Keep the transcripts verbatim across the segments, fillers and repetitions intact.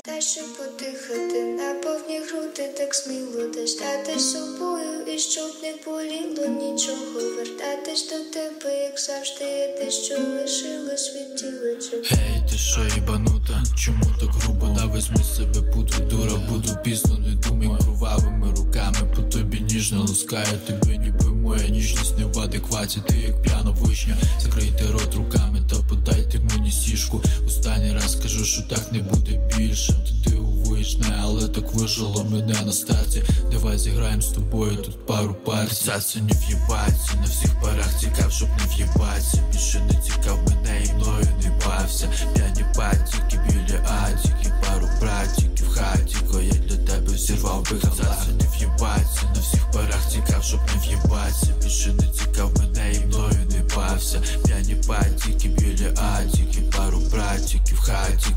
Дай ще подихати на повні груди, так сміло де стати собою, і щоб не боліло нічого, вертатись до тебе, як завжди, є те, що лишилось від тіла. Гей, ти що їбанута? Чому так грубо? Да візьми себе, путу, дура, буду пізно, не думай кровавими руками, по тобі ніжно ласкаю тебе, ніби моя ніжність не в адекваті. Ти як п'яна вишня, закрийте рот руками та подайте мені сішку. Останній раз кажу, що так не буде більше. Ти дивуєш, не, але так вижило мене на старті. Давай зіграємо з тобою тут пару партій. Цяця не в'єбаться, на всіх парах цікав, щоб не в'єбаться. Більше не цікав мене і мною не бався. П'яні патіки біля атіки, пару братіків в хаті, ко я для тебе взірвав би галак. Цяця не в'єбаться, на всіх парах цікав, щоб не в'єбаться. Більше не цікав мене і мною не бався. П'яні патіки біля атіки, пару братіків в хаті.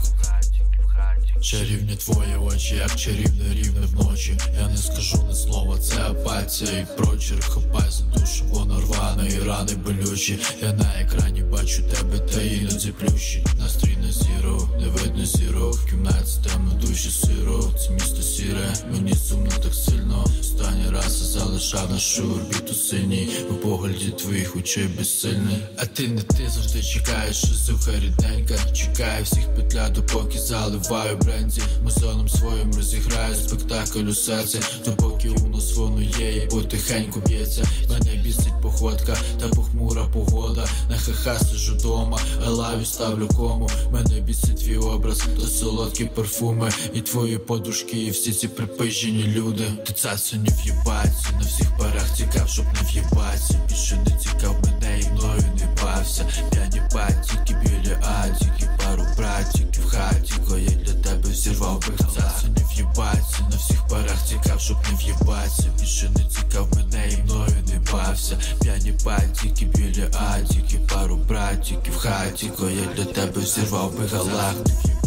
Чарівні твої очі, як чарівне рівне вночі. Я не скажу ні слова, це апатія і прочерк. Хапай за душу, вона рвана і рани болючі. Я на екрані бачу тебе, та іноді плющі. Настрій на зіро, не видно зіро. В кімнаті темно, в душі сиро. Це місто сіре, мені сумно так сильно. Останній раз я залишав нашу орбіту синій. У погляді твоїх очей безсильний. А ти не ти завжди чекаєш, шизуха рідненька. Чекаю всіх петля, допоки заливаю бренді. Музоном своїм розіграю спектакль у серці, допоки у нас воно є і потихеньку б'ється. Мене бісить походка та похмура погода. На ха-ха сижу дома, а лаві ставлю кому. Мене бісить твій образ та солодкі парфуми. І твої подушки, і всі ці припижені люди. Ти цацю не в'єбаться, на всіх парах цікав, щоб не в'єбаться. Більше не цікав мене і мною не бався. П'яні патіки біля атіки, пару братіків в хаті, ко я для тебе взірвав би галак. Цацю не в'єбаться, на всіх парах цікав, щоб не в'єбаться. Більше не цікав мене і мною не бався. П'яні патіки біля атіки, пару братіків в хаті, ко я для тебе взірвав би галак.